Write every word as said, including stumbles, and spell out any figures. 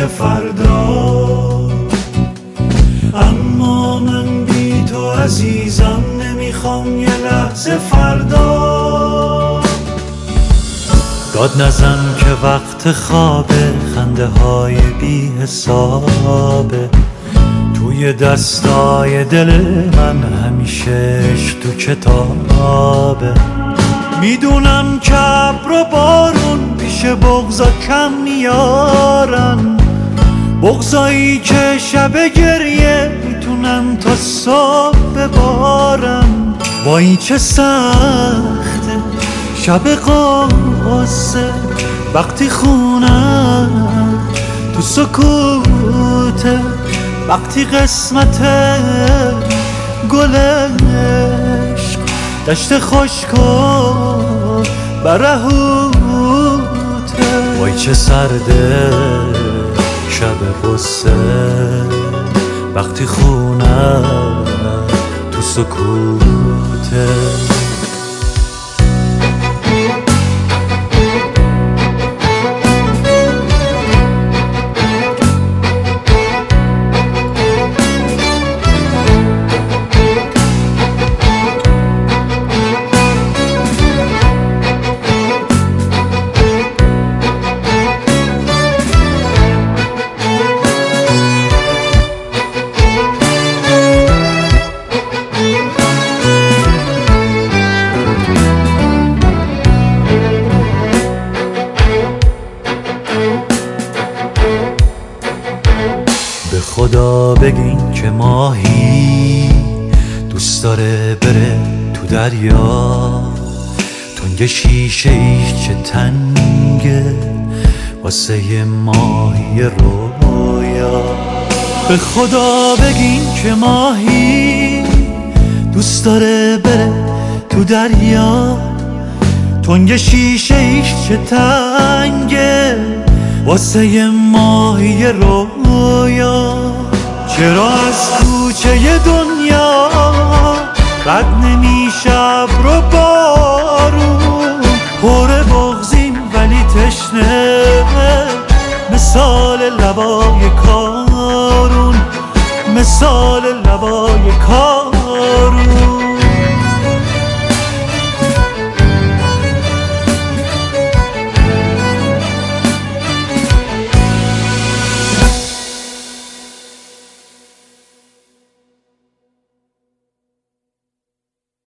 میشه فردا، اما من بی تو عزیزم نمیخوام یه لحظه فردا. داد نزن که وقت خوابه، خنده های بی حسابه توی دستای دل من، همیشه عشق تو کتابه. میدونم که ابر و بارون پیش بغضا کم میارن، بغضایی که شب گریه میتونن تا صبح ببارن. وای چه سخته شب قاسه، وقتی خونم تو سکوته، وقتی قسمت گل عشق دشت خشک و برهوته. وای چه سرده شب غصه، وقتی خونم تو سکوته. به خدا بگین که ماهی دوست داره بره تو دریا، تنگ شیشه ایش چه تنگه واسه ماهی رویا. به خدا بگین که ماهی دوست داره بره تو دریا، تنگ شیشه ایش چه تنگه واسه ماهی رویا. چرا از کوچه دنیا رد نمیشه ابر و بارون، پر بغضیم ولی تشنه مثال لبای کارون، مثال لبای کارون.